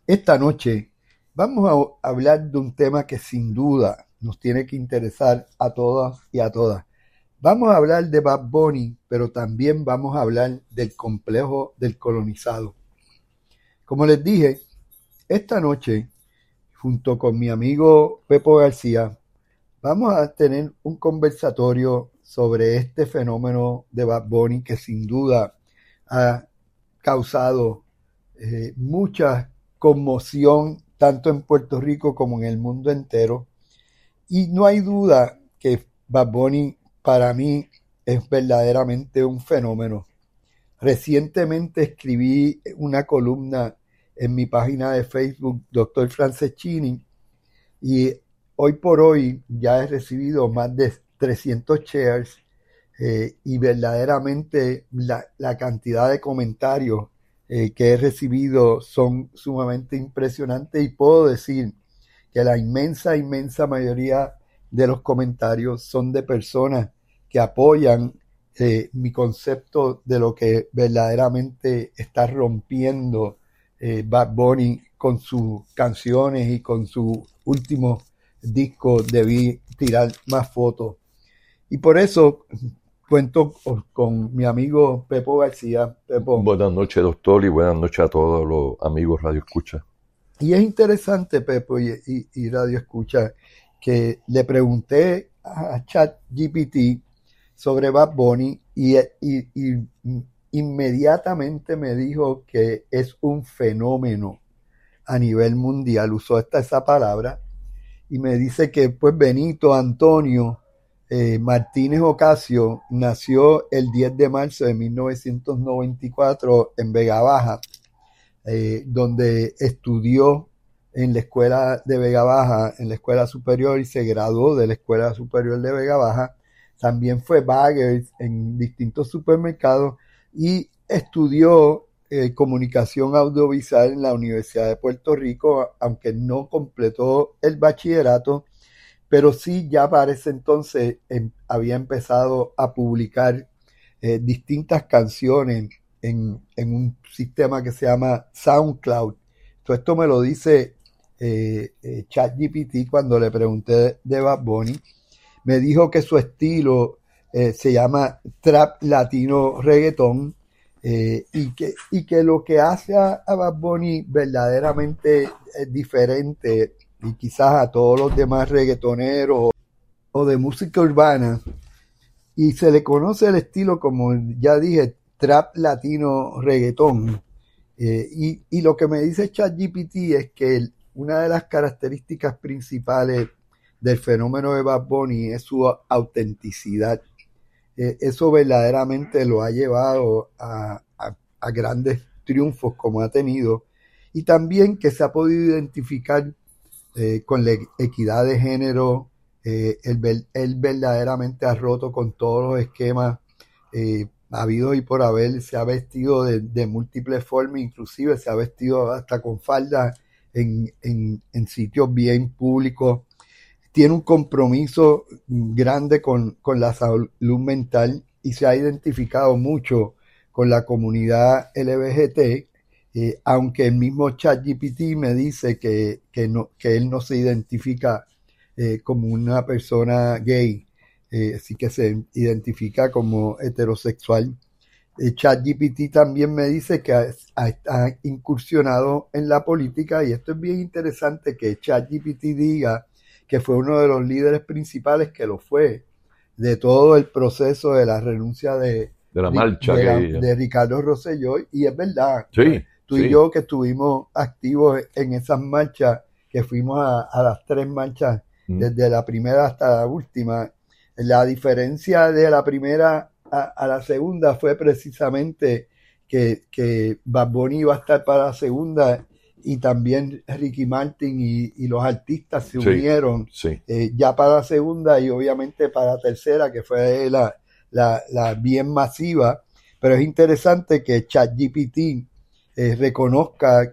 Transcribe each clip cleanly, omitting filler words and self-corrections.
Esta noche vamos a hablar de un tema que sin duda nos tiene que interesar a todas y a todas. Vamos a hablar de Bad Bunny, pero también vamos a hablar del complejo del colonizado. Como les dije, esta noche, junto con mi amigo Pepo García, vamos a tener un conversatorio sobre este fenómeno de Bad Bunny que sin duda ha causado mucha conmoción tanto en Puerto Rico como en el mundo entero. Y no hay duda que Bad Bunny para mí es verdaderamente un fenómeno. Recientemente escribí una columna en mi página de Facebook, Dr. Franceschini, y hoy por hoy ya he recibido más de 300 shares y verdaderamente la cantidad de comentarios que he recibido son sumamente impresionantes y puedo decir que la inmensa mayoría de los comentarios son de personas que apoyan mi concepto de lo que verdaderamente está rompiendo Bad Bunny con sus canciones y con su último disco Debí tirar más fotos. Y por eso cuento con mi amigo Pepo García. Pepo. Buenas noches, doctor, y buenas noches a todos los amigos Radio Escucha. Y es interesante, Pepo y Radio Escucha, que le pregunté a ChatGPT sobre Bad Bunny y inmediatamente me dijo que es un fenómeno a nivel mundial. Usó esa palabra y me dice que pues Benito Antonio Martínez Ocasio nació el 10 de marzo de 1994 en Vega Baja, donde estudió en la escuela de Vega Baja, en la escuela superior, y se graduó de la escuela superior de Vega Baja. También fue bagger en distintos supermercados y estudió comunicación audiovisual en la Universidad de Puerto Rico, aunque no completó el bachillerato, pero sí ya para ese entonces había empezado a publicar distintas canciones en un sistema que se llama SoundCloud. Todo esto me lo dice ChatGPT cuando le pregunté de Bad Bunny. Me dijo que su estilo se llama Trap Latino Reggaetón y que lo que hace a Bad Bunny verdaderamente diferente y quizás a todos los demás reggaetoneros o de música urbana, y se le conoce el estilo, como ya dije, Trap Latino Reggaetón. Y lo que me dice ChatGPT es que una de las características principales del fenómeno de Bad Bunny es su autenticidad. Eso verdaderamente lo ha llevado a grandes triunfos como ha tenido, y también que se ha podido identificar con la equidad de género. Él verdaderamente ha roto con todos los esquemas habidos y por haber. Se ha vestido de múltiples formas, inclusive se ha vestido hasta con falda en sitios bien públicos. Tiene un compromiso grande con la salud mental y se ha identificado mucho con la comunidad LGBT, aunque el mismo ChatGPT me dice que él no se identifica como una persona gay, así que se identifica como heterosexual. ChatGPT también me dice que ha incursionado en la política, y esto es bien interesante que ChatGPT diga que fue uno de los líderes principales, que lo fue, de todo el proceso de la renuncia de la marcha de Ricardo Rosselló, y es verdad. Sí, tú y yo que estuvimos activos en esas marchas, que fuimos a las 3 marchas, desde la primera hasta la última. La diferencia de la primera a la segunda fue precisamente que Bad Bunny iba a estar para la segunda, y también Ricky Martin y los artistas se unieron ya para la segunda, y obviamente para la tercera, que fue la bien masiva. Pero es interesante que ChatGPT reconozca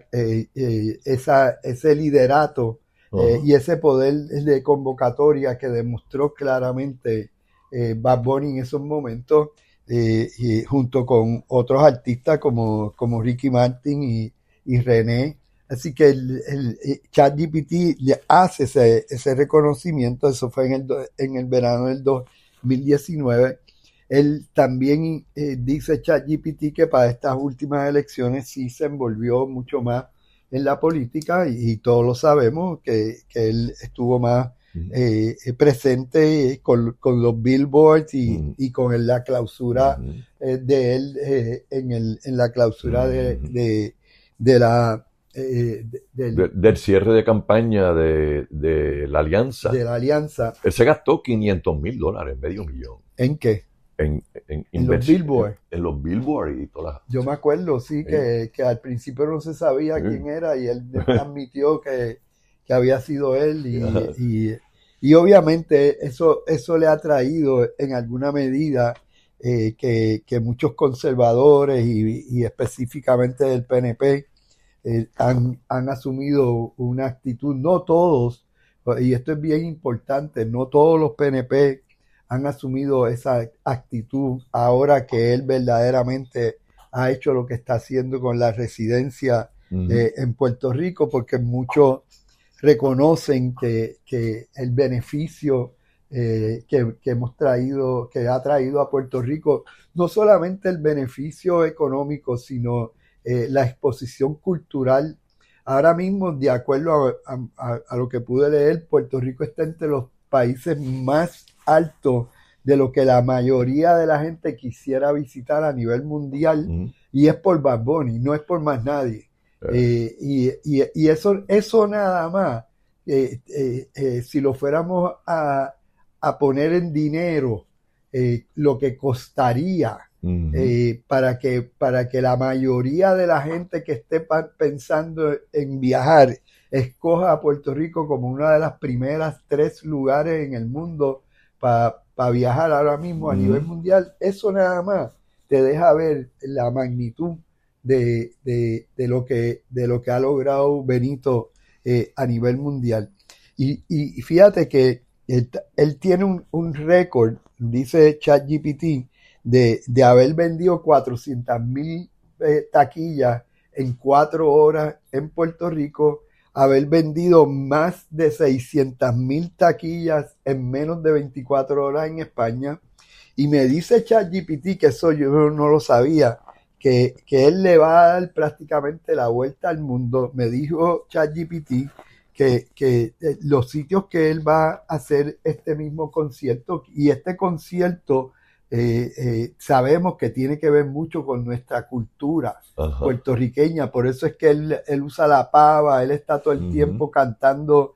ese liderato y ese poder de convocatoria que demostró claramente Bad Bunny en esos momentos, y junto con otros artistas como Ricky Martin y René, Así que el ChatGPT le hace ese reconocimiento. Eso fue en el verano del 2019. Él también dice ChatGPT que para estas últimas elecciones sí se envolvió mucho más en la política y todos lo sabemos que él estuvo más presente con los billboards y con la clausura de él en la clausura de la del cierre de campaña de la alianza. De la alianza. Él se gastó $500,000, medio millón. ¿En qué? En los billboards. En los billboards y todas las... Yo me acuerdo, sí, que al principio no se sabía quién era y él admitió que había sido él y obviamente eso le ha traído en alguna medida que muchos conservadores y específicamente del PNP han asumido una actitud, no todos, y esto es bien importante, no todos los PNP han asumido esa actitud ahora que él verdaderamente ha hecho lo que está haciendo con la residencia en Puerto Rico, porque muchos reconocen que el beneficio que hemos traído, que ha traído a Puerto Rico, no solamente el beneficio económico, sino la exposición cultural. Ahora mismo, de acuerdo a lo que pude leer, Puerto Rico está entre los países más altos de lo que la mayoría de la gente quisiera visitar a nivel mundial, y es por Bad Bunny, no es por más nadie. Y eso nada más, si lo fuéramos a poner en dinero, lo que costaría para que la mayoría de la gente que esté pensando en viajar escoja a Puerto Rico como una de las primeras 3 lugares en el mundo para viajar ahora mismo a nivel mundial. Eso nada más te deja ver la magnitud de lo que ha logrado Benito a nivel mundial. Y fíjate que él tiene un récord, dice ChatGPT, de haber vendido 400,000 taquillas en 4 horas en Puerto Rico, haber vendido más de 600,000 taquillas en menos de 24 horas en España. Y me dice ChatGPT, que eso yo no lo sabía, que él le va a dar prácticamente la vuelta al mundo. Me dijo ChatGPT que los sitios que él va a hacer este mismo concierto, y este concierto sabemos que tiene que ver mucho con nuestra cultura puertorriqueña, por eso es que él usa la pava, él está todo el tiempo cantando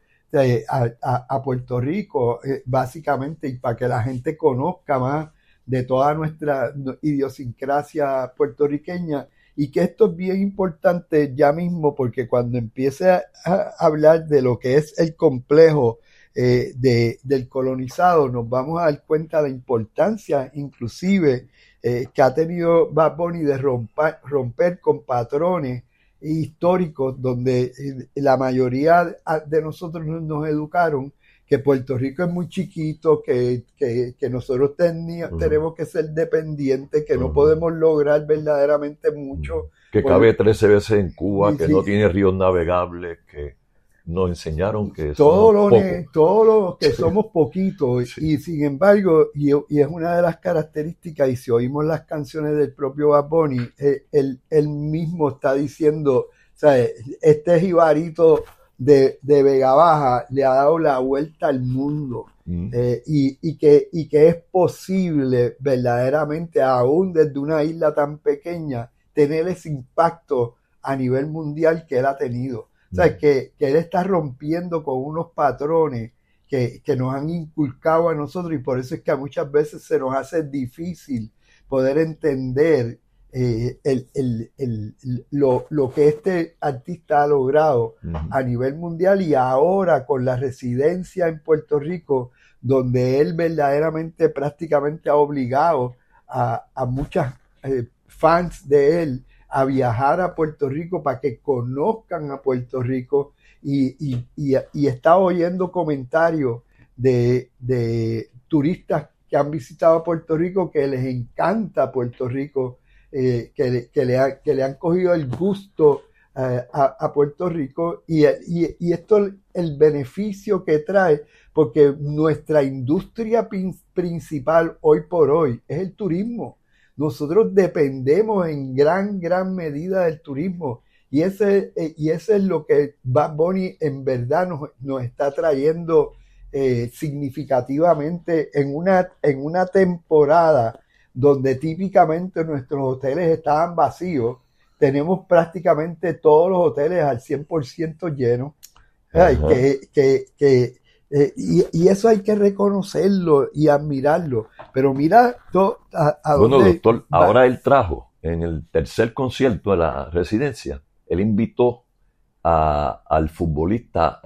a Puerto Rico, básicamente, y para que la gente conozca más de toda nuestra idiosincrasia puertoriqueña. Y que esto es bien importante ya mismo, porque cuando empiece a hablar de lo que es el complejo del colonizado, nos vamos a dar cuenta de la importancia inclusive que ha tenido Bad Bunny de romper con patrones históricos donde la mayoría de nosotros nos educaron que Puerto Rico es muy chiquito, que nosotros tenemos que ser dependientes, que no podemos lograr verdaderamente mucho. Que cabe 13 veces en Cuba, que no tiene ríos navegables, que nos enseñaron que todos los que somos poquitos, y sin embargo, y es una de las características, y si oímos las canciones del propio Bad Bunny, él mismo está diciendo, ¿sabes? Este jibarito de Vega Baja le ha dado la vuelta al mundo, y que es posible verdaderamente, aún desde una isla tan pequeña, tener ese impacto a nivel mundial que él ha tenido. O sea, que él está rompiendo con unos patrones que nos han inculcado a nosotros, y por eso es que muchas veces se nos hace difícil poder entender lo que este artista ha logrado a nivel mundial, y ahora con la residencia en Puerto Rico, donde él verdaderamente prácticamente ha obligado a muchas fans de él a viajar a Puerto Rico para que conozcan a Puerto Rico, y está oyendo comentarios de turistas que han visitado Puerto Rico que les encanta Puerto Rico, que le han cogido el gusto a Puerto Rico y esto el beneficio que trae, porque nuestra industria principal hoy por hoy es el turismo. Nosotros dependemos en gran medida del turismo y ese es lo que Bad Bunny en verdad nos está trayendo significativamente en una temporada donde típicamente nuestros hoteles estaban vacíos. Tenemos prácticamente todos los hoteles al 100% llenos. Y eso hay que reconocerlo y admirarlo. Pero mira a bueno, dónde doctor, va. ahora él trajo en el tercer concierto de la residencia, él invitó al futbolista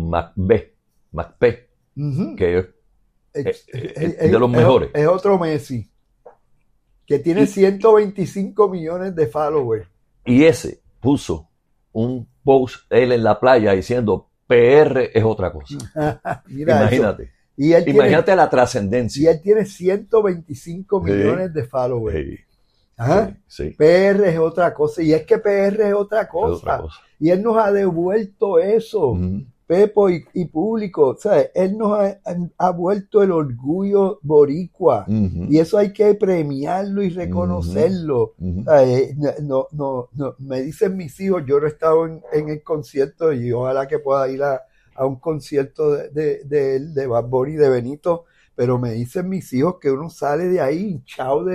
Macbeth, Uh-huh. que es de los mejores. Es otro Messi que tiene 125 millones de followers. Y ese puso un post él en la playa diciendo PR es otra cosa. Mira imagínate. Eso. Y él imagínate la trascendencia. Y él tiene 125 millones de followers. Sí. Ajá. Sí. PR es otra cosa. Y es que PR es otra cosa. Es otra cosa. Y él nos ha devuelto eso. Pepo y público, ¿sabes? Él nos ha vuelto el orgullo boricua y eso hay que premiarlo y reconocerlo. No, me dicen mis hijos, yo no he estado en el concierto y ojalá que pueda ir a un concierto de Bad Bunny, de Benito, pero me dicen mis hijos que uno sale de ahí hinchado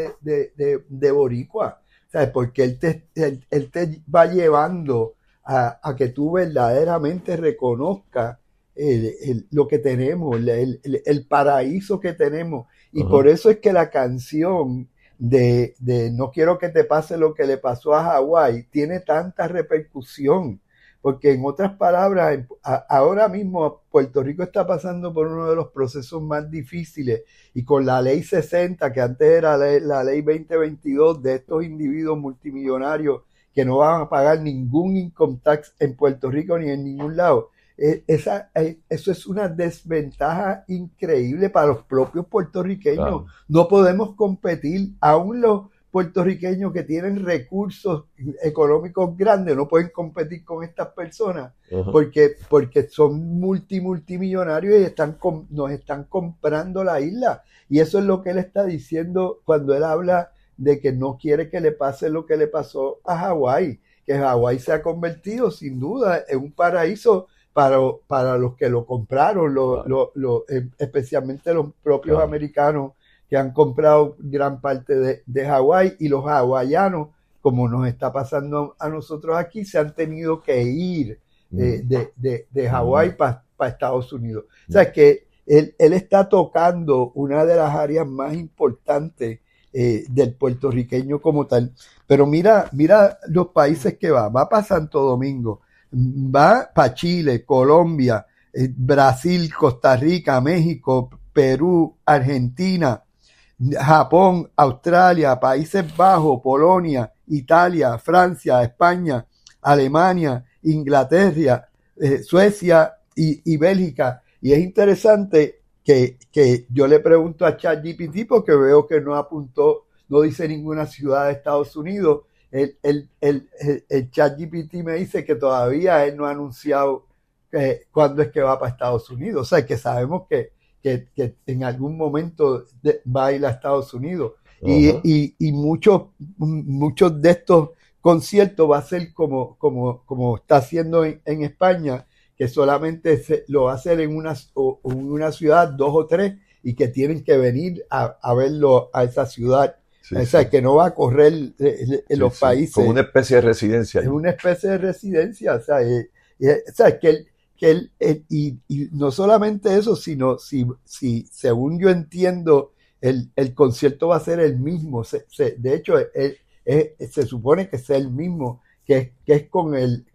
de boricua, ¿sabes? Porque él te va llevando a que tú verdaderamente reconozcas lo que tenemos, el paraíso que tenemos. Y por eso es que la canción de No quiero que te pase lo que le pasó a Hawái tiene tanta repercusión. Porque en otras palabras, ahora mismo Puerto Rico está pasando por uno de los procesos más difíciles y con la ley 60, que antes era la ley 2022 de estos individuos multimillonarios que no van a pagar ningún income tax en Puerto Rico ni en ningún lado. Eso es una desventaja increíble para los propios puertorriqueños. Claro. No podemos competir, aún los puertorriqueños que tienen recursos económicos grandes no pueden competir con estas personas porque son multimillonarios y nos están comprando la isla. Y eso es lo que él está diciendo cuando él habla de que no quiere que le pase lo que le pasó a Hawái, que Hawái se ha convertido sin duda en un paraíso para los que lo compraron, especialmente los propios americanos que han comprado gran parte de Hawái, y los hawaianos, como nos está pasando a nosotros aquí, se han tenido que ir de Hawái para Estados Unidos. O sea, que él está tocando una de las áreas más importantes del puertorriqueño como tal. Pero mira los países que va para Santo Domingo, va para Chile, Colombia, Brasil, Costa Rica, México, Perú, Argentina, Japón, Australia, Países Bajos, Polonia, Italia, Francia, España, Alemania, Inglaterra, Suecia y Bélgica. Y es interesante que yo le pregunto a ChatGPT, porque veo que no apuntó, no dice ninguna ciudad de Estados Unidos. El ChatGPT me dice que todavía él no ha anunciado cuándo es que va para Estados Unidos. O sea, que sabemos que en algún momento va a ir a Estados Unidos. Y muchos de estos conciertos va a ser como está haciendo en España, que solamente lo va a hacer en una ciudad, 2 o 3, y que tienen que venir a verlo a esa ciudad. Sí, o sea, que no va a correr en los países. Como una especie de residencia. Es una especie de residencia. O sea, que él, y no solamente eso, sino si según yo entiendo, el concierto va a ser el mismo. De hecho, se supone que sea el mismo, que es con el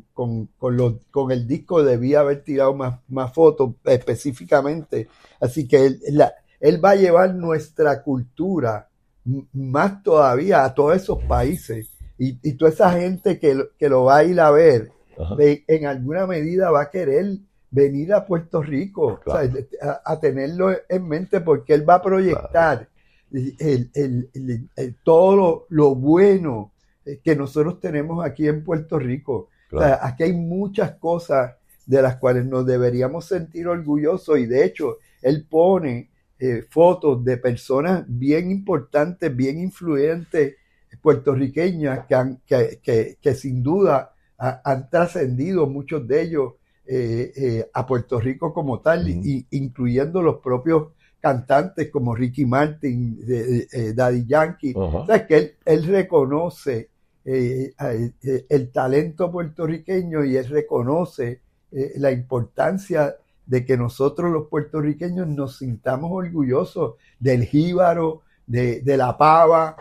disco. Debía haber tirado más fotos específicamente. Así que él va a llevar nuestra cultura más todavía a todos esos países, y toda esa gente que lo va a ir a ver, en alguna medida va a querer venir a Puerto Rico, claro. O sea, a tenerlo en mente, porque él va a proyectar, claro, todo lo bueno que nosotros tenemos aquí en Puerto Rico. Claro. O sea, aquí hay muchas cosas de las cuales nos deberíamos sentir orgullosos, y de hecho él pone fotos de personas bien importantes, bien influyentes puertorriqueñas que sin duda han trascendido, muchos de ellos a Puerto Rico como tal, incluyendo los propios cantantes como Ricky Martin, Daddy Yankee. O sea, que él reconoce el talento puertorriqueño, y él reconoce la importancia de que nosotros los puertorriqueños nos sintamos orgullosos del jíbaro, de la pava,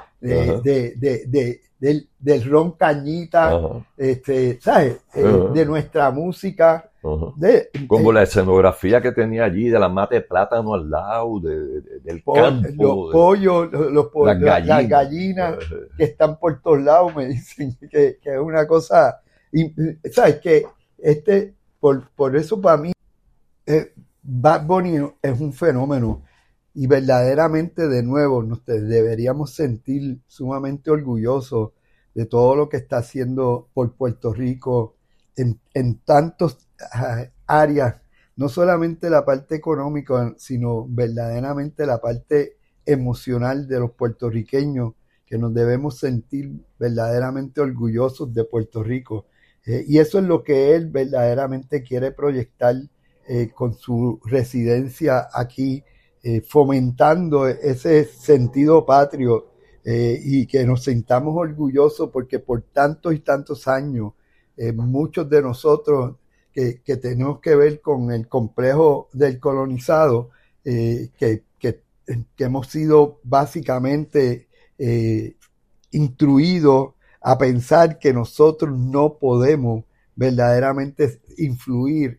del ron cañita, ¿sabes? De nuestra música. Como la escenografía que tenía allí, de la mata de plátano al lado, del campo. Los pollos, las gallinas que están por todos lados, me dicen que es una cosa. ¿Sabes? Que por eso para mí Bad Bunny es un fenómeno, y verdaderamente, de nuevo, nos deberíamos sentir sumamente orgullosos de todo lo que está haciendo por Puerto Rico en tantas áreas, no solamente la parte económica, sino verdaderamente la parte emocional de los puertorriqueños, que nos debemos sentir verdaderamente orgullosos de Puerto Rico. Y eso es lo que él verdaderamente quiere proyectar con su residencia aquí, fomentando ese sentido patrio, y que nos sintamos orgullosos, porque por tantos y tantos años muchos de nosotros que tenemos que ver con el complejo del colonizado, que hemos sido básicamente instruidos a pensar que nosotros no podemos verdaderamente influir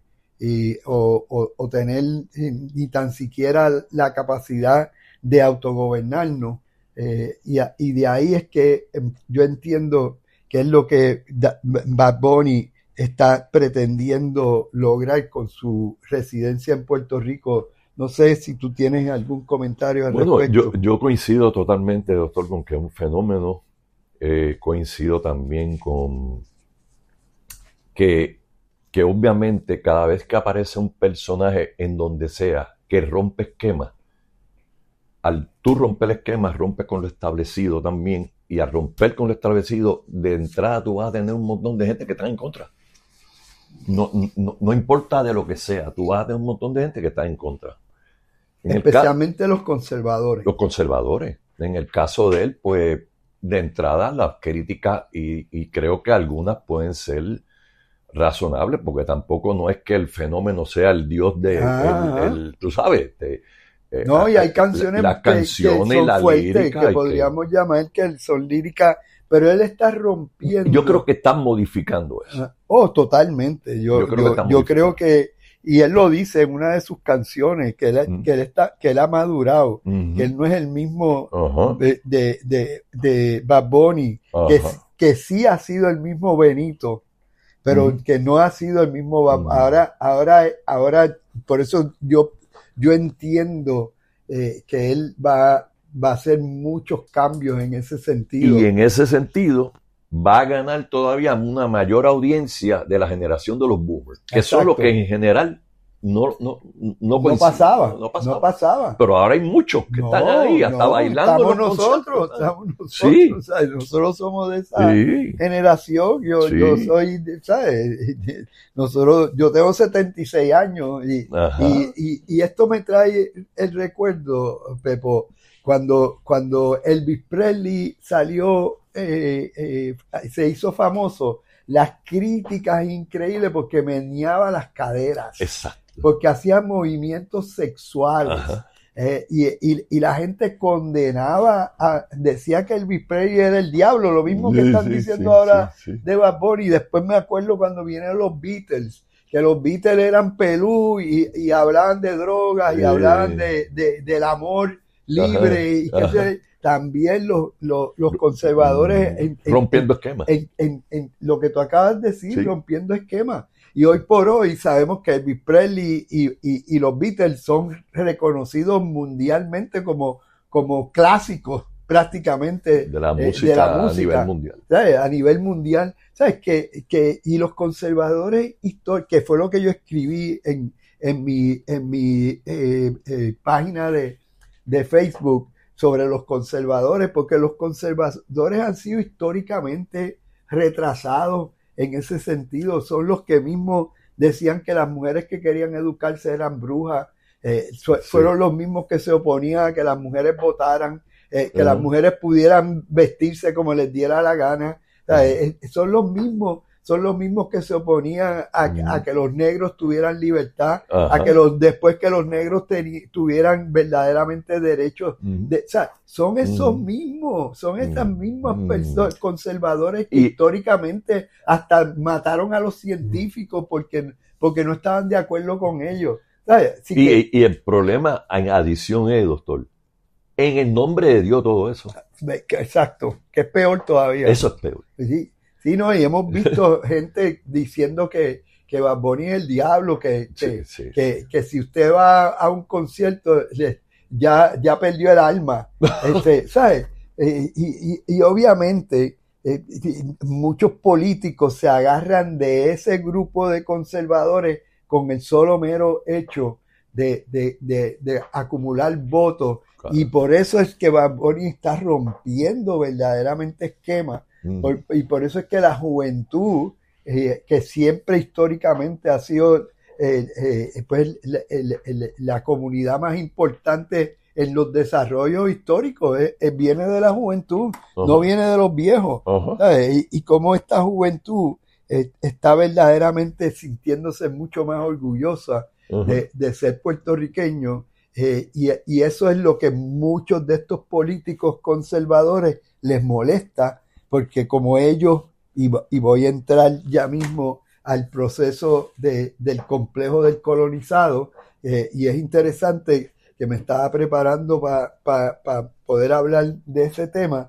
o tener ni tan siquiera la capacidad de autogobernarnos, y de ahí es que yo entiendo que es lo que Bad Bunny está pretendiendo lograr con su residencia en Puerto Rico. No sé si tú tienes algún comentario al respecto. Yo coincido totalmente, doctor, con que es un fenómeno. Coincido también con que obviamente cada vez que aparece un personaje en donde sea que rompe esquemas, al tú romper el esquema, rompes con lo establecido también, y al romper con lo establecido, de entrada tú vas a tener un montón de gente que está en contra. No importa de lo que sea, tú vas a tener un montón de gente que está en contra. Especialmente los conservadores. Los conservadores. En el caso de él, pues, de entrada las críticas, y creo que algunas pueden ser razonables, porque tampoco no es que el fenómeno sea el dios tú sabes. No, y hay canciones, que son la fuertes, lírica, que podríamos llamar que son líricas, pero él está rompiendo. Yo creo que están modificando eso. Totalmente. Yo creo que, y él lo dice en una de sus canciones, que él ha madurado, que él no es el mismo de Bad Bunny, que sí ha sido el mismo Benito, pero que no ha sido el mismo Bad Bunny. Ahora, por eso yo entiendo que él va a hacer muchos cambios en ese sentido. Y en ese sentido va a ganar todavía una mayor audiencia de la generación de los boomers, que son los que en general no pasaba. Pero ahora hay muchos que están ahí, hasta bailando. Estamos nosotros. Sí. ¿Sabes? Nosotros somos de esa generación. Yo soy, ¿sabes? Yo tengo 76 años y esto me trae el recuerdo, Pepo, cuando Elvis Presley salió, se hizo famoso, las críticas increíbles porque meneaba las caderas. Exacto. Porque hacía movimientos sexuales. Y la gente condenaba, decía que Elvis Presley era el diablo, lo mismo que están diciendo ahora de Bad Bunny. Y después me acuerdo cuando vinieron los Beatles, que los Beatles eran pelú y hablaban de drogas y hablaban del amor libre. Y que también los conservadores rompiendo esquemas. En lo que tú acabas de decir, rompiendo esquemas. Y hoy por hoy sabemos que Elvis Presley y los Beatles son reconocidos mundialmente como clásicos prácticamente de la música a nivel mundial. ¿Sabes? A nivel mundial. ¿Sabes? Y los conservadores históricos, que fue lo que yo escribí en mi página de Facebook sobre los conservadores, porque los conservadores han sido históricamente retrasados en ese sentido. Son los que mismos decían que las mujeres que querían educarse eran brujas. Fueron los mismos que se oponían a que las mujeres votaran, que las mujeres pudieran vestirse como les diera la gana. Son los mismos que se oponían a que los negros tuvieran libertad, a que después que los negros tuvieran verdaderamente derechos. O sea, son esos mismos, son esas mismas personas, conservadores que históricamente hasta mataron a los científicos porque no estaban de acuerdo con ellos. Y el problema, en adición es, doctor, en el nombre de Dios todo eso. Exacto, que es peor todavía. Eso es peor. Sí, no, y hemos visto gente diciendo que Bad Bunny es el diablo, que si usted va a un concierto ya perdió el alma. ¿Sabes? Y obviamente muchos políticos se agarran de ese grupo de conservadores con el solo mero hecho de acumular votos. Claro. Y por eso es que Bad Bunny está rompiendo verdaderamente esquemas. Y por eso es que la juventud, que siempre históricamente ha sido pues, la comunidad más importante en los desarrollos históricos, viene de la juventud, no viene de los viejos. Y cómo esta juventud está verdaderamente sintiéndose mucho más orgullosa de ser puertorriqueño, y eso es lo que muchos de estos políticos conservadores les molesta, porque como ellos, y voy a entrar ya mismo al proceso del complejo del colonizado, y es interesante que me estaba preparando para poder hablar de ese tema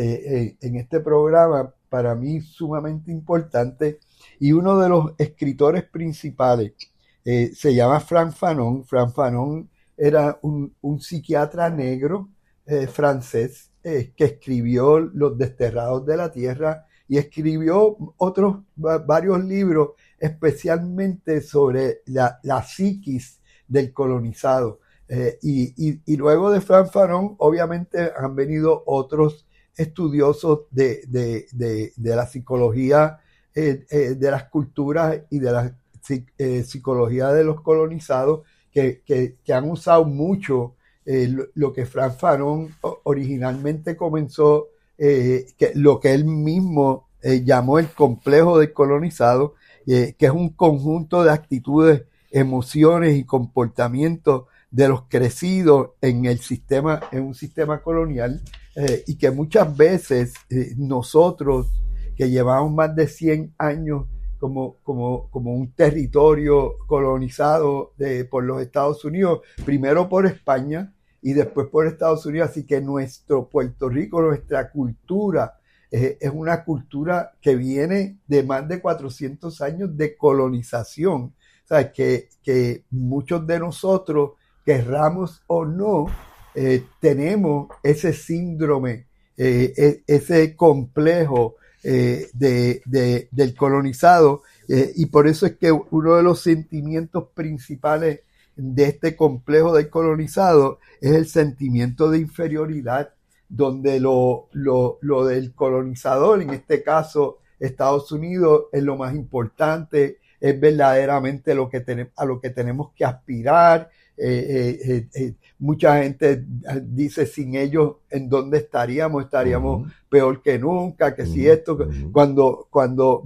en este programa, para mí sumamente importante, y uno de los escritores principales se llama Frantz Fanon. Frantz Fanon era un psiquiatra negro francés que escribió Los Desterrados de la Tierra y escribió varios libros especialmente sobre la psiquis del colonizado. Y luego de Frantz Fanon, obviamente han venido otros estudiosos de la psicología de las culturas y de la psicología de los colonizados que han usado mucho lo que Frantz Fanon originalmente comenzó, lo que él mismo llamó el complejo del colonizado, que es un conjunto de actitudes, emociones y comportamientos de los crecidos en un sistema colonial, y que muchas veces nosotros, que llevamos más de 100 años como un territorio colonizado por los Estados Unidos, primero por España y después por Estados Unidos, así que nuestro Puerto Rico, nuestra cultura, es una cultura que viene de más de 400 años de colonización. O sea, que muchos de nosotros, querramos o no, tenemos ese síndrome, ese complejo del colonizado, y por eso es que uno de los sentimientos principales de este complejo del colonizado es el sentimiento de inferioridad, donde lo del colonizador, en este caso Estados Unidos, es lo más importante, es verdaderamente a lo que tenemos que aspirar. Mucha gente dice, sin ellos, ¿en dónde estaríamos? Estaríamos peor que nunca, que si esto, cuando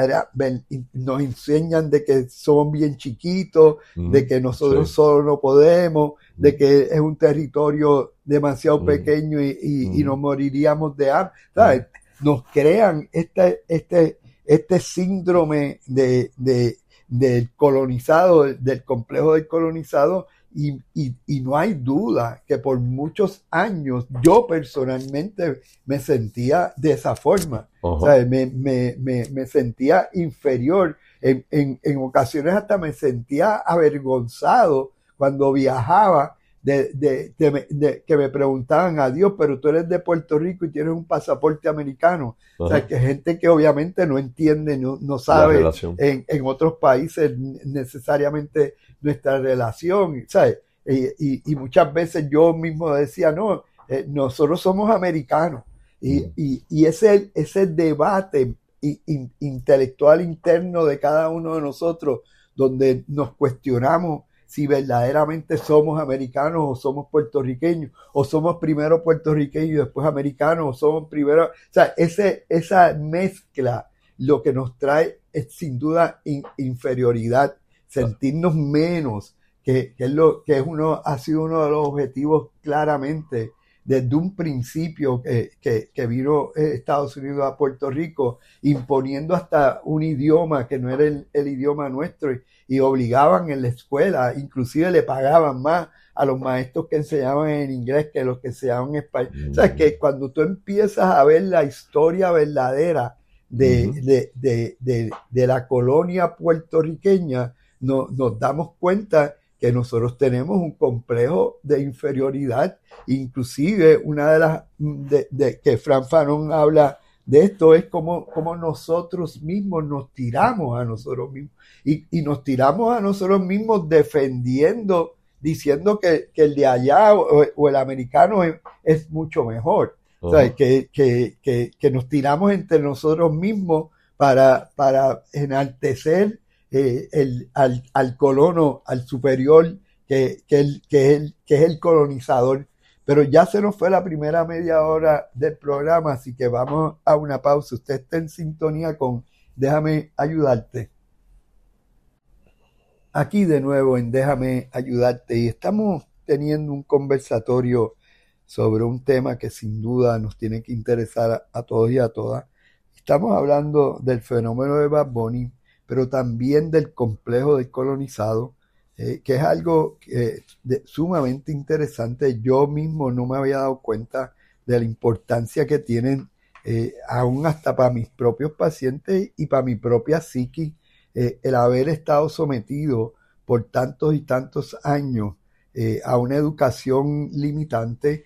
nos enseñan de que somos bien chiquitos, de que nosotros solo no podemos, de que es un territorio demasiado pequeño y nos moriríamos de hambre. ¿Sabes? Nos crean este síndrome del colonizado, del complejo del colonizado, y no hay duda que por muchos años yo personalmente me sentía de esa forma. ¿Sabes? Me sentía inferior, en ocasiones hasta me sentía avergonzado cuando viajaba que me preguntaban, adiós, pero tú eres de Puerto Rico y tienes un pasaporte americano. O sea, Ajá. que gente que obviamente no entiende, no La sabe relación. en otros países necesariamente nuestra relación, ¿sabes? Y muchas veces yo mismo decía, no, nosotros somos americanos. Y ese debate intelectual interno de cada uno de nosotros, donde nos cuestionamos si verdaderamente somos americanos o somos puertorriqueños, o somos primero puertorriqueños y después americanos, o somos primero, o sea, esa mezcla lo que nos trae es sin duda inferioridad, sentirnos menos, que ha sido uno de los objetivos claramente desde un principio que vino Estados Unidos a Puerto Rico, imponiendo hasta un idioma que no era el idioma nuestro, y obligaban en la escuela, inclusive le pagaban más a los maestros que enseñaban en inglés que los que enseñaban en español. O sea, que cuando tú empiezas a ver la historia verdadera de la colonia puertorriqueña, nos damos cuenta que nosotros tenemos un complejo de inferioridad. Inclusive una de las que Frantz Fanon habla de esto es como nosotros mismos nos tiramos a nosotros mismos y nos tiramos a nosotros mismos defendiendo, diciendo que el de allá o el americano es mucho mejor. O sea, que nos tiramos entre nosotros mismos para enaltecer al colono, al superior, que es el colonizador. Pero ya se nos fue la primera media hora del programa, así que vamos a una pausa. Usted está en sintonía con Déjame Ayudarte. Aquí de nuevo en Déjame Ayudarte, y estamos teniendo un conversatorio sobre un tema que sin duda nos tiene que interesar a todos y a todas. Estamos hablando del fenómeno de Bad Bunny, pero también del complejo del colonizado, que es algo sumamente interesante. Yo mismo no me había dado cuenta de la importancia que tienen, aún hasta para mis propios pacientes y para mi propia psiquis, el haber estado sometido por tantos y tantos años a una educación limitante.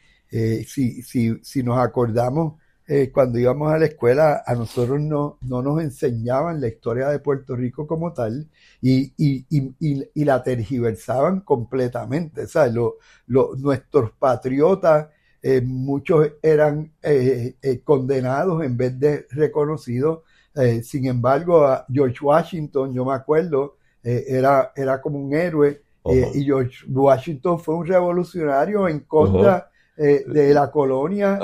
Si nos acordamos, cuando íbamos a la escuela, a nosotros no nos enseñaban la historia de Puerto Rico como tal, y la tergiversaban completamente. ¿Sabes? Nuestros patriotas, muchos eran condenados en vez de reconocidos. Sin embargo, a George Washington, yo me acuerdo, era como un héroe, y George Washington fue un revolucionario en contra de la colonia,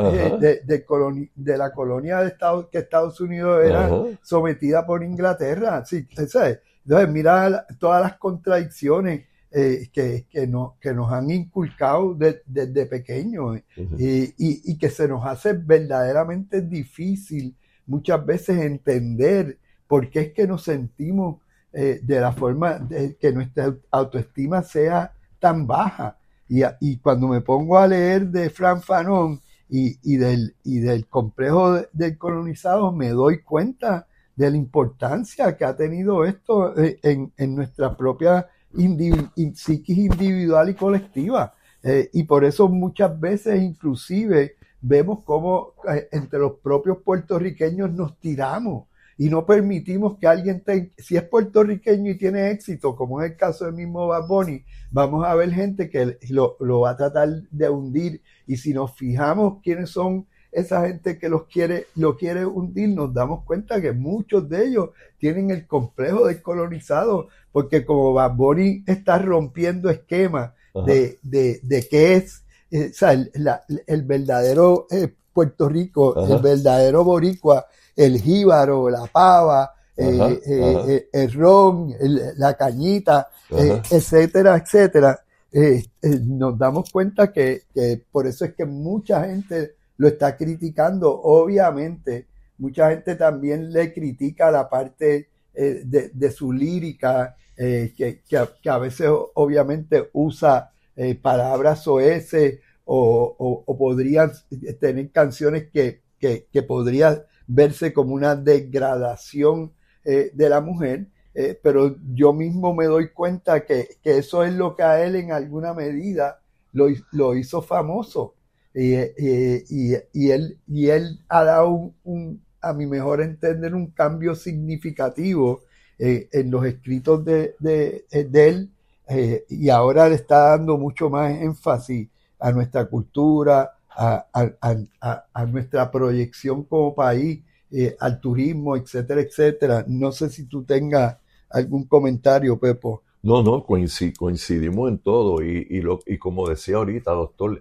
de la colonia de que Estados Unidos era sometida por Inglaterra. Sí, ¿sabes? Entonces, mira todas las contradicciones que nos han inculcado desde pequeños, y que se nos hace verdaderamente difícil muchas veces entender por qué es que nos sentimos de la forma de que nuestra autoestima sea tan baja. Y cuando me pongo a leer de Frantz Fanon y del complejo del colonizado, me doy cuenta de la importancia que ha tenido esto en nuestra propia psiquis individual y colectiva. Y por eso muchas veces inclusive vemos cómo entre los propios puertorriqueños nos tiramos y no permitimos que alguien si es puertorriqueño y tiene éxito, como es el caso del mismo Bad Bunny, vamos a ver gente que lo va a tratar de hundir. Y si nos fijamos quiénes son esa gente que lo quiere hundir, nos damos cuenta que muchos de ellos tienen el complejo del colonizado, porque como Bad Bunny está rompiendo esquemas de qué es, o sea, el verdadero Puerto Rico, el verdadero boricua, el jíbaro, la pava, el ron, la cañita, etcétera, etcétera. Nos damos cuenta que por eso es que mucha gente lo está criticando. Obviamente, mucha gente también le critica la parte de su lírica, que a veces obviamente usa palabras soeces, o podrían tener canciones que podrían verse como una degradación de la mujer, pero yo mismo me doy cuenta que eso es lo que a él en alguna medida lo hizo famoso. Y él ha dado a mi mejor entender, un cambio significativo en los escritos de él, y ahora le está dando mucho más énfasis a nuestra cultura, a nuestra proyección como país, al turismo, etcétera, etcétera. No sé si tú tengas algún comentario, Pepo. No, coincidimos en todo y como decía ahorita, doctor,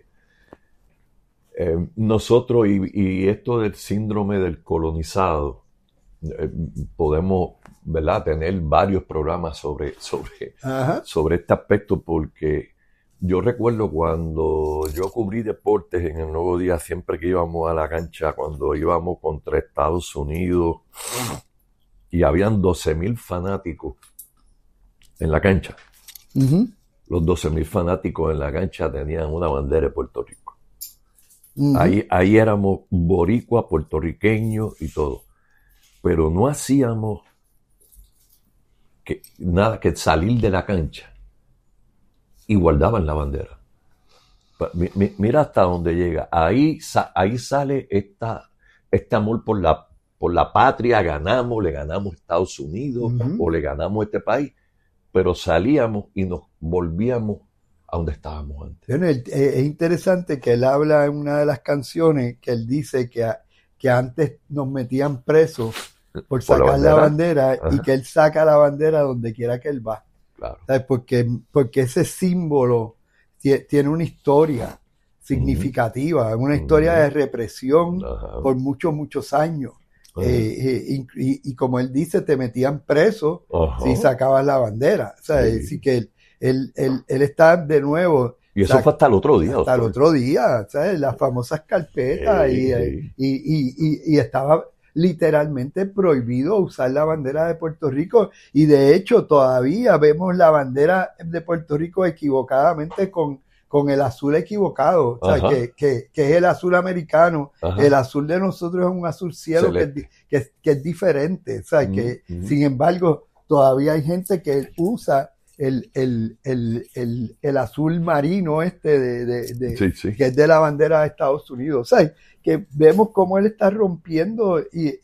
nosotros y esto del síndrome del colonizado, podemos, ¿verdad?, tener varios programas sobre este aspecto, porque yo recuerdo cuando yo cubrí deportes en el Nuevo Día, siempre que íbamos a la cancha, cuando íbamos contra Estados Unidos, y habían 12,000 fanáticos en la cancha. Uh-huh. Los 12,000 fanáticos en la cancha tenían una bandera de Puerto Rico. Uh-huh. Ahí éramos boricuas, puertorriqueños y todo. Pero no hacíamos nada que salir de la cancha y guardaban la bandera. Mira hasta dónde llega. Ahí sale este amor por la patria. Le ganamos a Estados Unidos, Uh-huh. o le ganamos a este país, pero salíamos y nos volvíamos a donde estábamos antes. Bueno, es interesante que él habla en una de las canciones que él dice que antes nos metían presos por sacar la bandera, y que él saca la bandera donde quiera que él va. Claro. ¿Sabes? Porque ese símbolo tiene una historia significativa, una historia de represión por muchos años. Y como él dice, te metían preso si sacabas la bandera. ¿Sabes? Así que él está de nuevo. Y eso fue hasta el otro día. Hasta el otro día, ¿sabes? Las famosas carpetas, y estaba literalmente prohibido usar la bandera de Puerto Rico, y de hecho todavía vemos la bandera de Puerto Rico equivocadamente con el azul equivocado, o sea, que es el azul americano. El azul de nosotros es un azul cielo que es diferente, o sea, sin embargo todavía hay gente que usa el azul marino que es de la bandera de Estados Unidos. O sea, que vemos cómo él está rompiendo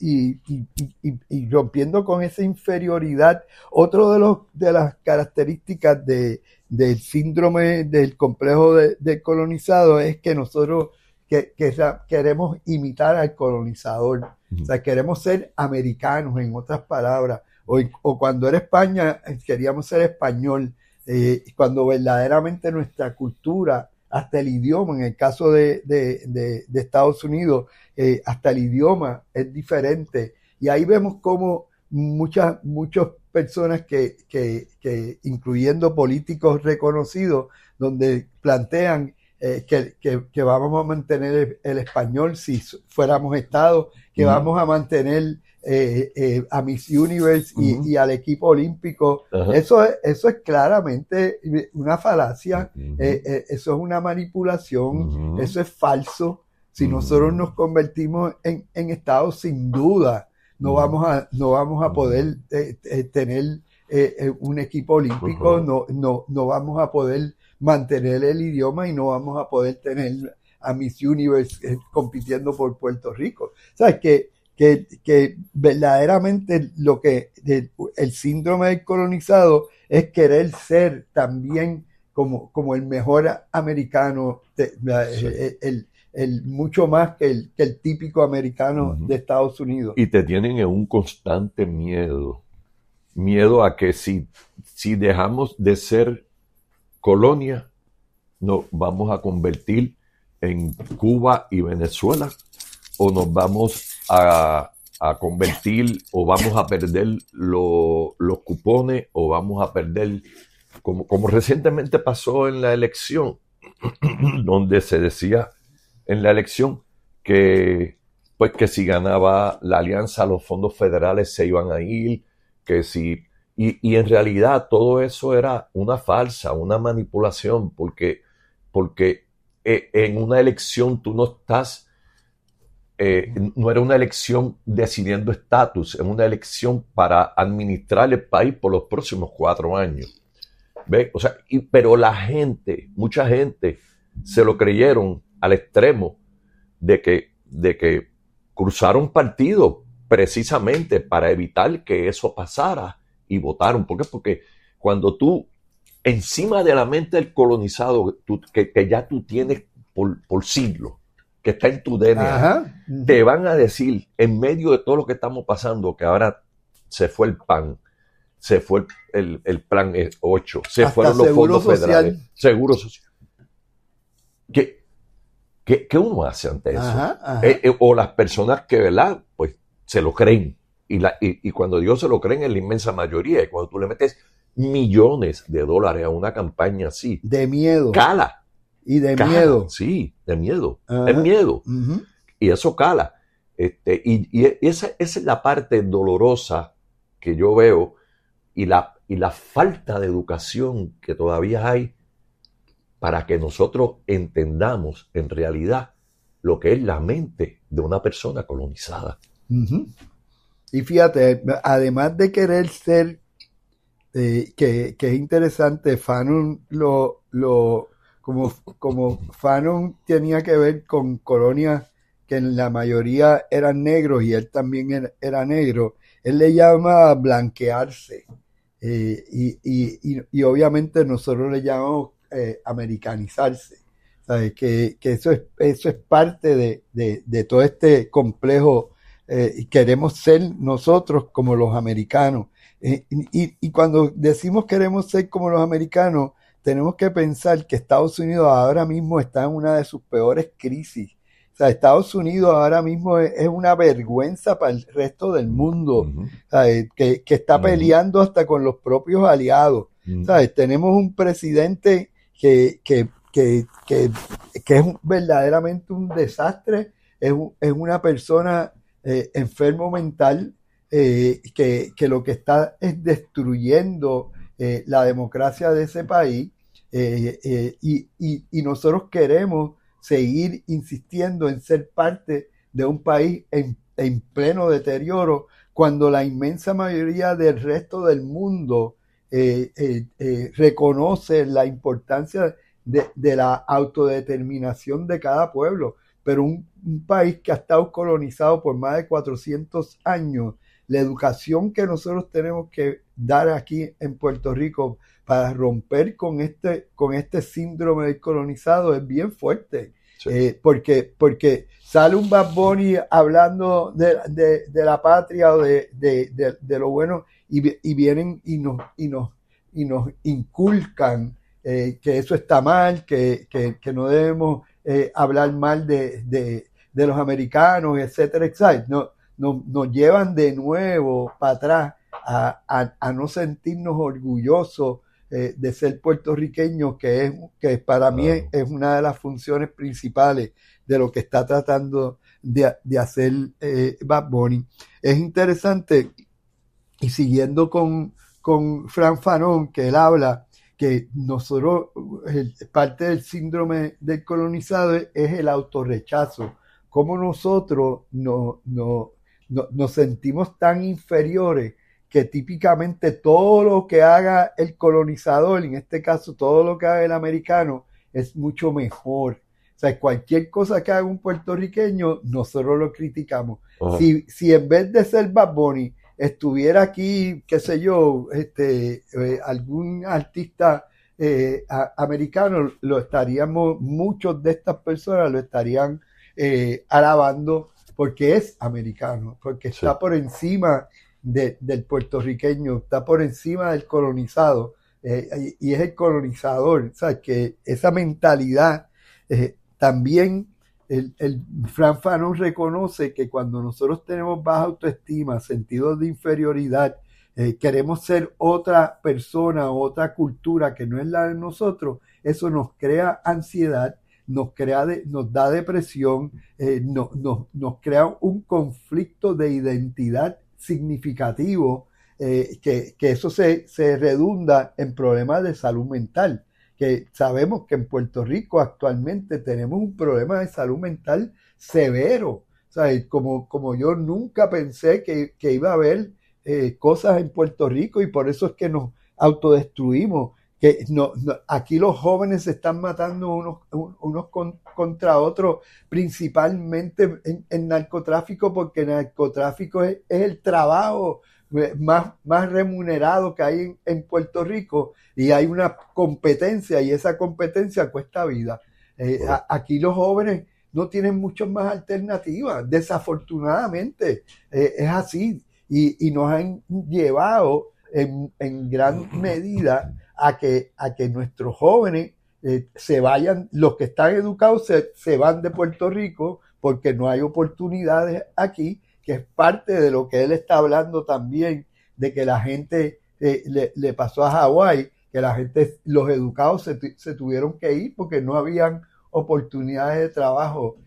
y rompiendo con esa inferioridad. Otro de las características del síndrome del complejo del colonizado es que nosotros queremos imitar al colonizador. O sea, queremos ser americanos, en otras palabras. O cuando era España, queríamos ser español, cuando verdaderamente nuestra cultura, hasta el idioma, en el caso de Estados Unidos, hasta el idioma es diferente. Y ahí vemos cómo muchas personas que incluyendo políticos reconocidos, donde plantean que vamos a mantener el español si fuéramos Estado, que vamos a mantener a Miss Universe y al equipo olímpico. Eso es claramente una falacia. Eso es una manipulación. Eso es falso. Si nosotros nos convertimos en Estado, sin duda no vamos a poder tener un equipo olímpico. No vamos a poder mantener el idioma, y no vamos a poder tener a Miss Universe compitiendo por Puerto Rico. ¿Sabes? Que verdaderamente el síndrome del colonizado es querer ser también como el mejor americano, mucho más que el típico americano de Estados Unidos. Y te tienen en un constante miedo a que si dejamos de ser colonia, nos vamos a convertir en Cuba y Venezuela, o nos vamos a convertir, o vamos a perder los cupones, o vamos a perder, como recientemente pasó en la elección, donde se decía en la elección que si ganaba la alianza, los fondos federales se iban a ir, y en realidad todo eso era una farsa, una manipulación, porque en una elección tú no estás, no era una elección decidiendo estatus, es una elección para administrar el país por los próximos 4 años. ¿Ve? O sea, pero la gente, mucha gente, se lo creyeron al extremo de que cruzaron partidos precisamente para evitar que eso pasara y votaron. ¿Por qué? Porque cuando tú, encima de la mente del colonizado, que ya tú tienes por siglos, que está en tu DNA, Ajá. te van a decir, en medio de todo lo que estamos pasando, que ahora se fue el PAN, se fue el plan 8, se Hasta fueron los seguro fondos social. federales, seguro social. ¿Qué uno hace ante eso? Ajá, ajá. O las personas que, ¿verdad? Pues se lo creen. Y cuando Dios se lo creen es la inmensa mayoría. Y cuando tú le metes millones de dólares a una campaña así, De miedo. cala. Y de Cala, miedo. sí, de miedo. Ajá. Es miedo. Uh-huh. Y eso cala. Y esa es la parte dolorosa que yo veo y la falta de educación que todavía hay para que nosotros entendamos en realidad lo que es la mente de una persona colonizada. Uh-huh. Y fíjate, además de querer ser, que es interesante, Fanon como Fanon tenía que ver con colonias que en la mayoría eran negros y él también era negro, él le llama blanquearse. Y obviamente nosotros le llamamos americanizarse. ¿Sabes? Que eso es parte de todo este complejo. Queremos ser nosotros como los americanos. Y cuando decimos queremos ser como los americanos, tenemos que pensar que Estados Unidos ahora mismo está en una de sus peores crisis. O sea, Estados Unidos ahora mismo es una vergüenza para el resto del mundo. Uh-huh. ¿Sabes? Que está peleando hasta con los propios aliados. Uh-huh. ¿Sabes? Tenemos un presidente que es verdaderamente un desastre, es una persona enfermo mental, que lo que está es destruyendo la democracia de ese país, y nosotros queremos seguir insistiendo en ser parte de un país en pleno deterioro, cuando la inmensa mayoría del resto del mundo reconoce la importancia de la autodeterminación de cada pueblo. Pero un país que ha estado colonizado por más de 400 años, la educación que nosotros tenemos que dar aquí en Puerto Rico para romper con este síndrome del colonizado es bien fuerte. Sí. Porque sale un Bad Bunny hablando de la patria o de lo bueno, y vienen y nos inculcan que eso está mal, que no debemos hablar mal de los americanos, etcétera, etcétera. Nos llevan de nuevo para atrás a no sentirnos orgullosos de ser puertorriqueños, que para mí es una de las funciones principales de lo que está tratando de hacer Bad Bunny. Es interesante, y siguiendo con Frantz Fanon, que él habla que nosotros, parte del síndrome del colonizado es el autorrechazo. Cómo nosotros nos sentimos tan inferiores que típicamente todo lo que haga el colonizador, en este caso todo lo que haga el americano, es mucho mejor. O sea, cualquier cosa que haga un puertorriqueño, nosotros lo criticamos. Uh-huh. Si en vez de ser Bad Bunny estuviera aquí, qué sé yo, algún artista americano, muchos de estas personas lo estarían alabando porque es americano, porque está por encima del puertorriqueño, está por encima del colonizado, y es el colonizador. ¿Sabes? Que esa mentalidad también el Frantz Fanon reconoce que cuando nosotros tenemos baja autoestima, sentidos de inferioridad, queremos ser otra persona, otra cultura que no es la de nosotros, eso nos crea ansiedad, nos da depresión, nos crea un conflicto de identidad significativo, que eso se redunda en problemas de salud mental, que sabemos que en Puerto Rico actualmente tenemos un problema de salud mental severo. ¿Sabes? Como yo nunca pensé que iba a haber cosas en Puerto Rico, y por eso es que nos autodestruimos. que aquí los jóvenes se están matando unos contra otros, principalmente en narcotráfico, porque el narcotráfico es el trabajo más remunerado que hay en Puerto Rico, y hay una competencia, y esa competencia cuesta vida. Aquí los jóvenes no tienen muchas más alternativas, desafortunadamente, es así, y nos han llevado en gran medida a que nuestros jóvenes se vayan, los que están educados se van de Puerto Rico porque no hay oportunidades aquí, que es parte de lo que él está hablando también, de que la gente le pasó a Hawái, que la gente, los educados se tuvieron que ir porque no habían oportunidades de trabajo,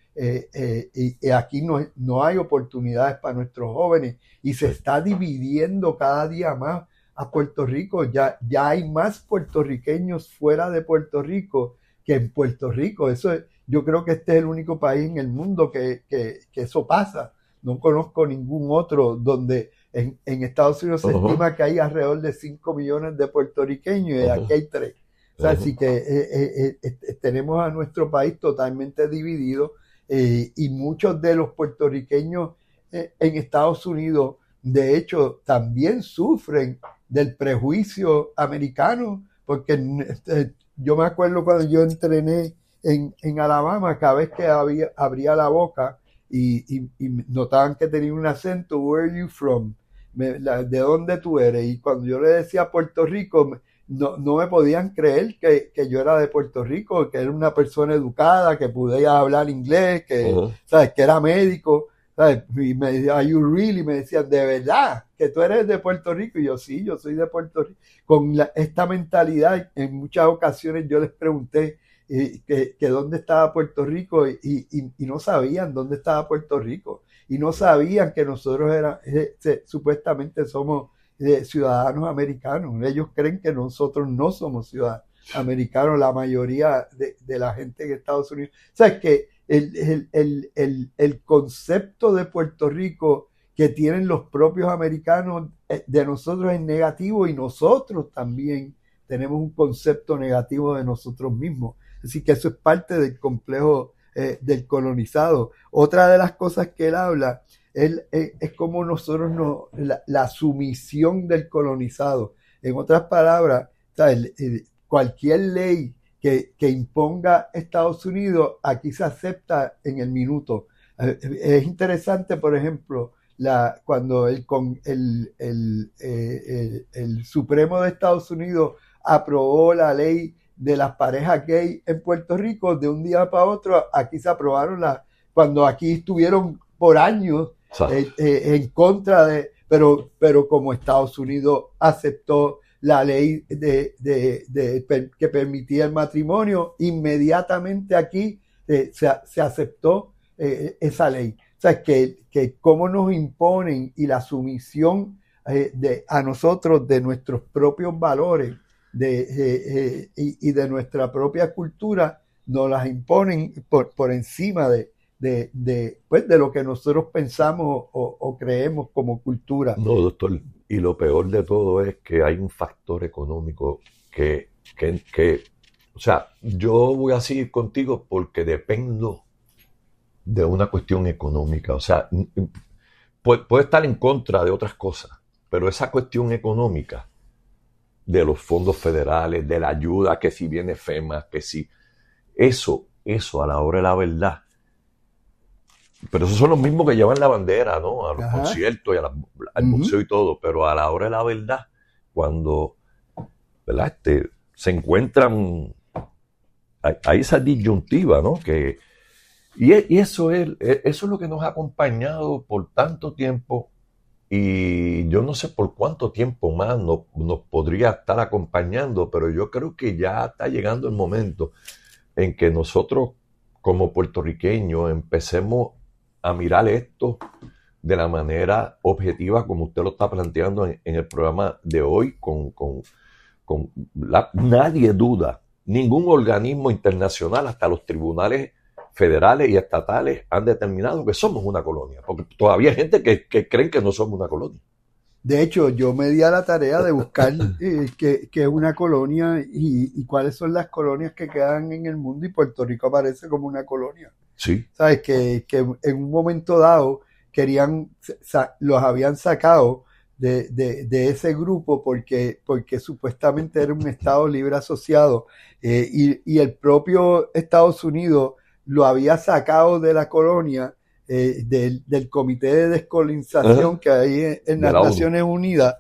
y aquí no hay oportunidades para nuestros jóvenes, y se está dividiendo cada día más a Puerto Rico. Ya hay más puertorriqueños fuera de Puerto Rico que en Puerto Rico. Yo creo que este es el único país en el mundo que eso pasa. No conozco ningún otro donde en Estados Unidos se estima que hay alrededor de 5 millones de puertorriqueños, y aquí hay 3. O sea, así que tenemos a nuestro país totalmente dividido, y muchos de los puertorriqueños en Estados Unidos, de hecho, también sufren del prejuicio americano, porque yo me acuerdo cuando yo entrené en Alabama, cada vez que abría la boca y notaban que tenía un acento, "Where are you from?", ¿de dónde tú eres? Y cuando yo le decía Puerto Rico, no me podían creer que yo era de Puerto Rico, que era una persona educada, que podía hablar inglés, ¿sabes? Que era médico, ¿sabes? Y me decían, "Are you really?", me decían, "¿De verdad que tú eres de Puerto Rico?". Y yo, sí, yo soy de Puerto Rico. Con esta mentalidad, en muchas ocasiones yo les pregunté que dónde estaba Puerto Rico, y no sabían dónde estaba Puerto Rico, y no sabían que nosotros supuestamente somos ciudadanos americanos. Ellos creen que nosotros no somos ciudadanos americanos, la mayoría de la gente en Estados Unidos. O sea, es que el concepto de Puerto Rico que tienen los propios americanos de nosotros es negativo, y nosotros también tenemos un concepto negativo de nosotros mismos. Así que eso es parte del complejo del colonizado. Otra de las cosas que él habla es como nosotros la sumisión del colonizado. En otras palabras, cualquier ley que imponga Estados Unidos, aquí se acepta en el minuto. Es interesante, por ejemplo, cuando el Supremo de Estados Unidos aprobó la ley de las parejas gay en Puerto Rico, de un día para otro, aquí se aprobaron cuando aquí estuvieron por años en contra pero como Estados Unidos aceptó la ley que permitía el matrimonio, inmediatamente aquí se aceptó esa ley. O sea, que cómo nos imponen, y la sumisión a nosotros de nuestros propios valores y de nuestra propia cultura, nos las imponen por encima de lo que nosotros pensamos o creemos como cultura. No, doctor, y lo peor de todo es que hay un factor económico que o sea, yo voy a seguir contigo porque dependo de una cuestión económica. O sea, puede estar en contra de otras cosas, pero esa cuestión económica de los fondos federales, de la ayuda, que si viene FEMA, que si eso a la hora de la verdad. Pero esos son los mismos que llevan la bandera, ¿no? A los conciertos y al museo y todo. Pero a la hora de la verdad, cuando, ¿verdad? Se encuentran, hay esa disyuntiva, ¿no? Y eso es lo que nos ha acompañado por tanto tiempo, y yo no sé por cuánto tiempo más nos podría estar acompañando, pero yo creo que ya está llegando el momento en que nosotros como puertorriqueños empecemos a mirar esto de la manera objetiva como usted lo está planteando en el programa de hoy, nadie duda, ningún organismo internacional, hasta los tribunales federales y estatales, han determinado que somos una colonia, porque todavía hay gente que creen que no somos una colonia. De hecho, yo me di a la tarea de buscar qué es una colonia y cuáles son las colonias que quedan en el mundo, y Puerto Rico aparece como una colonia. Sí. ¿Sabes? Que en un momento dado los habían sacado de ese grupo porque supuestamente era un Estado libre asociado, y el propio Estados Unidos lo había sacado de la colonia, del Comité de Descolonización que hay en las Naciones Unidas,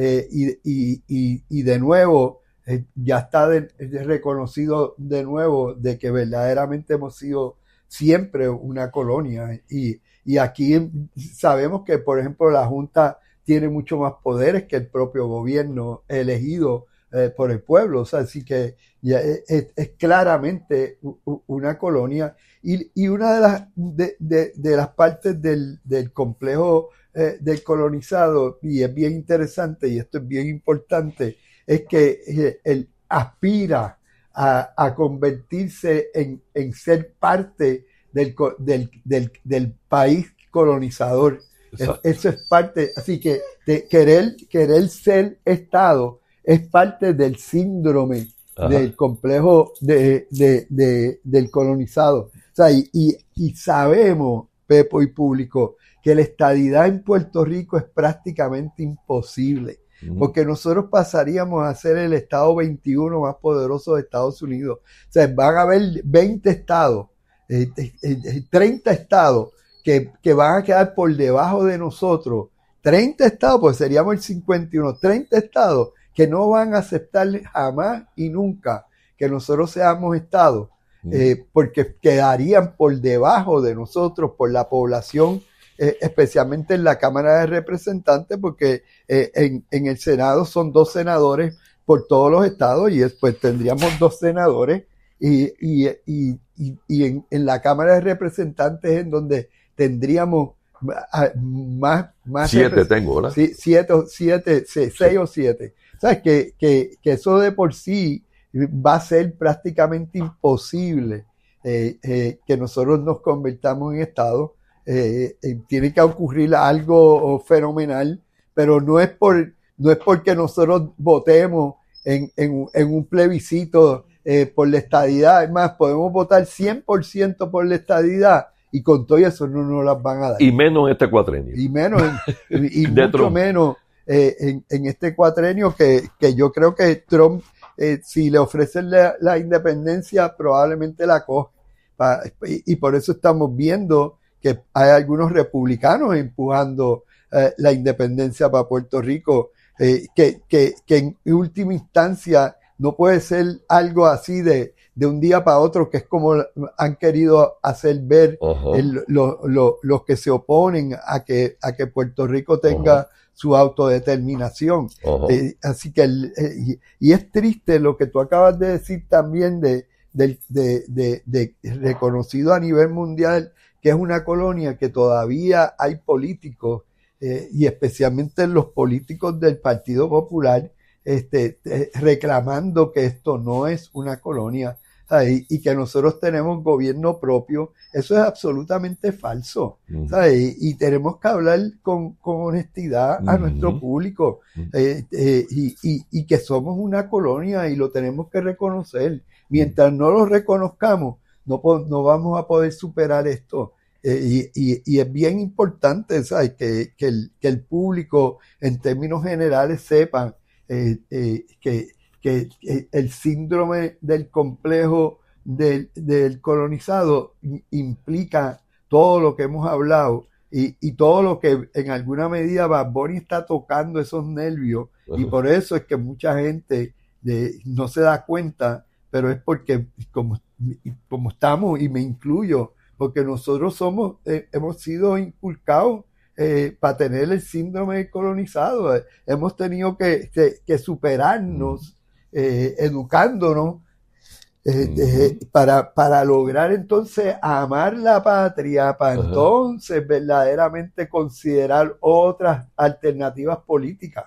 y de nuevo ya está reconocido de nuevo de que verdaderamente hemos sido siempre una colonia, y aquí sabemos que, por ejemplo, la Junta tiene mucho más poderes que el propio gobierno elegido por el pueblo, o sea, así que ya es claramente una colonia, y una de las partes del complejo del colonizado, y es bien interesante, y esto es bien importante, es que él aspira a convertirse en ser parte del país colonizador. Eso es parte, así que querer ser Estado es parte del síndrome del complejo del colonizado. O sea, y sabemos, Pepo y público, que la estadidad en Puerto Rico es prácticamente imposible, porque nosotros pasaríamos a ser el Estado 21 más poderoso de Estados Unidos. O sea, van a haber 20 estados, 30 estados que van a quedar por debajo de nosotros. 30 estados, pues seríamos el 51, 30 estados que no van a aceptar jamás y nunca que nosotros seamos estados, porque quedarían por debajo de nosotros, por la población, especialmente en la Cámara de Representantes, porque en el Senado son 2 senadores por todos los estados, y después tendríamos 2 senadores, y en la Cámara de Representantes en donde tendríamos más 7 tengo, ¿verdad? Sí, 6 o 7. ¿Sabes? Que eso de por sí va a ser prácticamente imposible que nosotros nos convirtamos en Estado. Tiene que ocurrir algo fenomenal, pero no es porque nosotros votemos en un plebiscito por la estadidad. Es más, podemos votar 100% por la estadidad, y con todo eso no nos las van a dar. Y menos en este cuatrenio. Y menos, y mucho menos en este cuatrenio, que yo creo que Trump, si le ofrecen la independencia, probablemente la coge. Y por eso estamos viendo que hay algunos republicanos empujando la independencia para Puerto Rico, que en última instancia no puede ser algo así de un día para otro, que es como han querido hacer ver los que se oponen a que Puerto Rico tenga su autodeterminación. Así que y es triste lo que tú acabas de decir también de reconocido a nivel mundial que es una colonia, que todavía hay políticos, y especialmente los políticos del Partido Popular, reclamando que esto no es una colonia, ¿sabes? Y que nosotros tenemos gobierno propio. Eso es absolutamente falso, ¿sabes? Y tenemos que hablar con honestidad a nuestro público, y que somos una colonia, y lo tenemos que reconocer. Mientras no lo reconozcamos, no vamos a poder superar esto. Y es bien importante, ¿sabes? Que el público, en términos generales, sepan que el síndrome del complejo del colonizado implica todo lo que hemos hablado, y todo lo que en alguna medida Bad Bunny está tocando esos nervios, y por eso es que mucha gente no se da cuenta, pero es porque como estamos, y me incluyo, porque nosotros hemos sido inculcados para tener el síndrome del colonizado. Hemos tenido que superarnos, educándonos, para lograr entonces amar la patria, para entonces verdaderamente considerar otras alternativas políticas.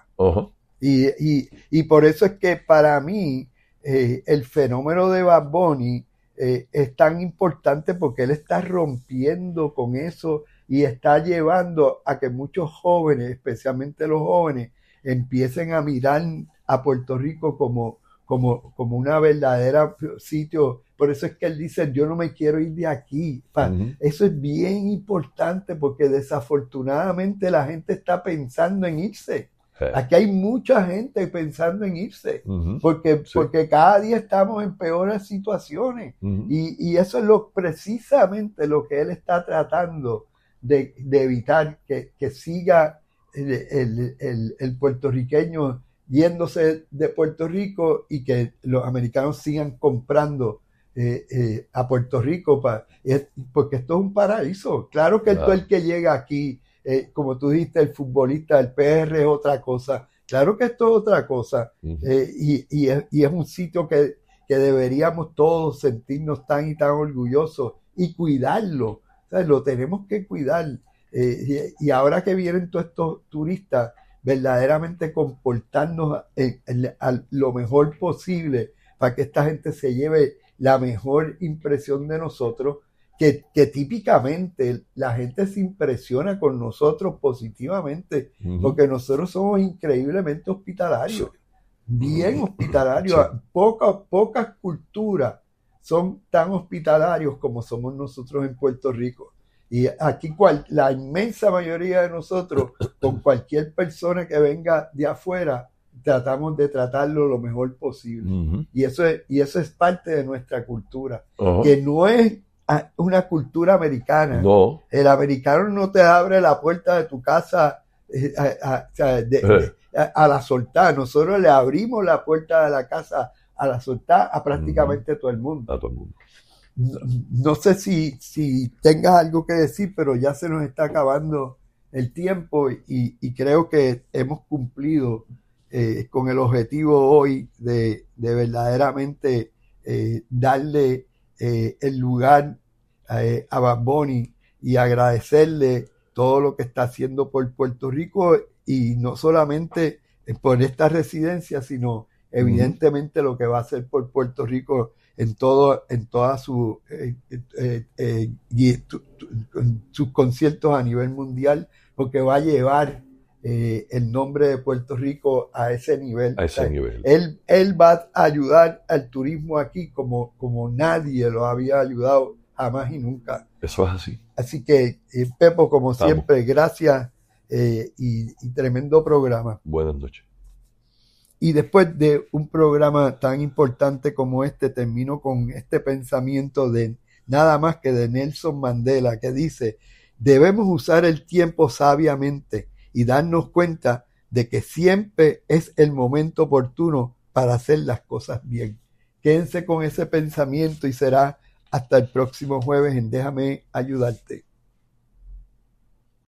Y por eso es que para mí el fenómeno de Bad Bunny es tan importante, porque él está rompiendo con eso, y está llevando a que muchos jóvenes, especialmente los jóvenes, empiecen a mirar a Puerto Rico como una verdadera sitio. Por eso es que él dice, yo no me quiero ir de aquí. Eso es bien importante porque desafortunadamente la gente está pensando en irse. Aquí hay mucha gente pensando en irse porque cada día estamos en peores situaciones y eso es precisamente lo que él está tratando de evitar, que siga el puertorriqueño yéndose de Puerto Rico y que los americanos sigan comprando a Puerto Rico porque esto es un paraíso. Claro que todo el que llega aquí, como tú dijiste, el futbolista del PR es otra cosa. Claro que esto es otra cosa. Y es un sitio que deberíamos todos sentirnos tan y tan orgullosos y cuidarlo. O sea, lo tenemos que cuidar. Y ahora que vienen todos estos turistas, verdaderamente comportarnos a lo mejor posible para que esta gente se lleve la mejor impresión de nosotros, que típicamente la gente se impresiona con nosotros positivamente, porque nosotros somos increíblemente hospitalarios, bien hospitalarios. Pocas culturas son tan hospitalarios como somos nosotros en Puerto Rico. Y aquí la inmensa mayoría de nosotros, con cualquier persona que venga de afuera, tratamos de tratarlo lo mejor posible. Y eso es parte de nuestra cultura, que no es una cultura americana. No. El americano no te abre la puerta de tu casa a la soltada. Nosotros le abrimos la puerta de la casa a la soltada a prácticamente todo el mundo. A todo el mundo. No sé si tengas algo que decir, pero ya se nos está acabando el tiempo y creo que hemos cumplido con el objetivo hoy de verdaderamente darle el lugar a Bad Bunny y agradecerle todo lo que está haciendo por Puerto Rico, y no solamente por esta residencia, sino evidentemente lo que va a hacer por Puerto Rico en toda sus conciertos a nivel mundial, porque va a llevar el nombre de Puerto Rico a ese nivel. A ese nivel. Él va a ayudar al turismo aquí como nadie lo había ayudado jamás y nunca. Eso es así. Así que, Pepo, como siempre, gracias y tremendo programa. Buenas noches. Y después de un programa tan importante como este, termino con este pensamiento de nada más que de Nelson Mandela, que dice: debemos usar el tiempo sabiamente y darnos cuenta de que siempre es el momento oportuno para hacer las cosas bien. Quédense con ese pensamiento y será hasta el próximo jueves en Déjame Ayudarte.